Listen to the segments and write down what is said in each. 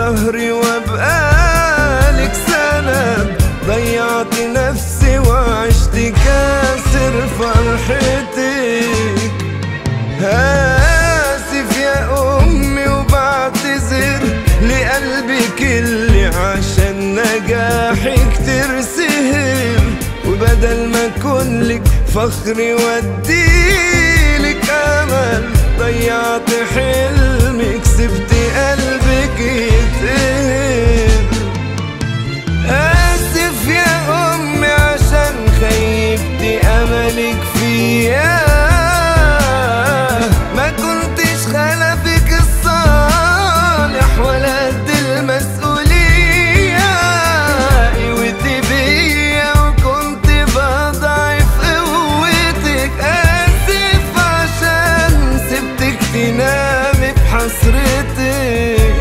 ظهري وابقالك سند. ضيعت نفسي وعشت كاسر فرحتك. آسف يا أمي وبعتذر لقلبك اللي عشان نجاحك ترسهر. وبدل ما كلك فخري واديلك أمل، ضيعت حلمك سبت قلبك يتقهر. آسف يا أمي عشان خيبت أملك فيا. ما كنتش خلفك الصالح ولا قد المسؤولية. قوتي بيا وكنت بضعف قوتك. آسف عشان سبتك تنامي بحسرتك.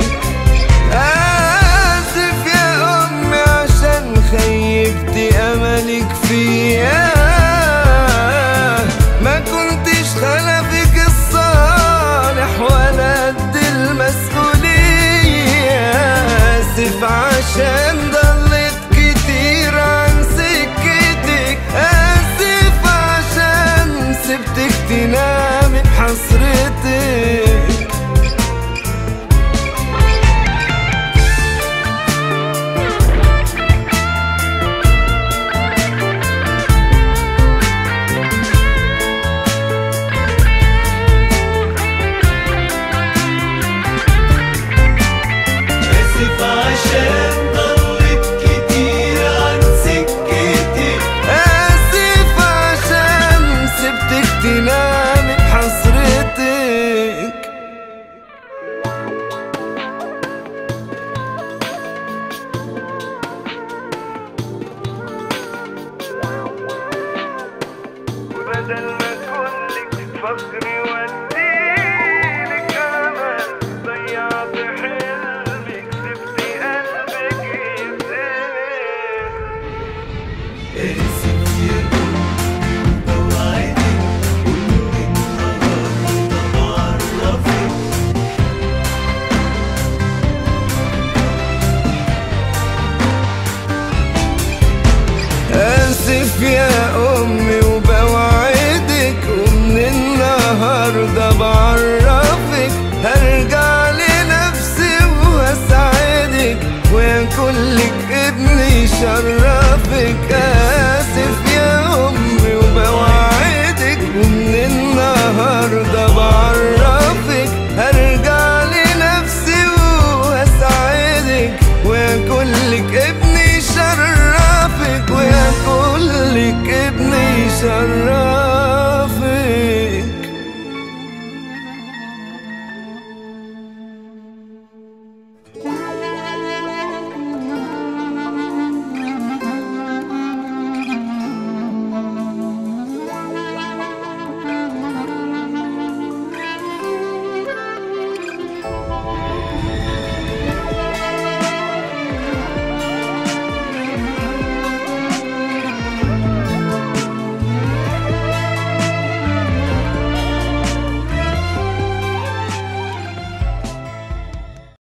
آسف يا أمي عشان خيبت أملك فيا. ما كنتش خلفك الصالح ولا قد المسؤولية. آسف عشان ضليت كتير عن سكتك. آسف عشان سبتك تنامي بحسرتك. عشان ضلت كتير عن سكتك. آسف عشان سبتك تنامي بحسرتك. وبدل ما كلك فخري واديلك أمل، ضيعت حلمك سبت قلبك يتقهر. آسف يا أمي بوعدك كل النهارده بعرفك. آسف يا أمي وبوعدك ومن النهاردة بعرفك. هرجع لنفسي وهساعدك ويكون لك ابن يشرفك. آسف يا أمي وبوعدك ومن النهاردة بعرفك. هرجع لنفسي وهساعدك ويكون لك ابن يشرفك. ويكون لك ابن يشرفك.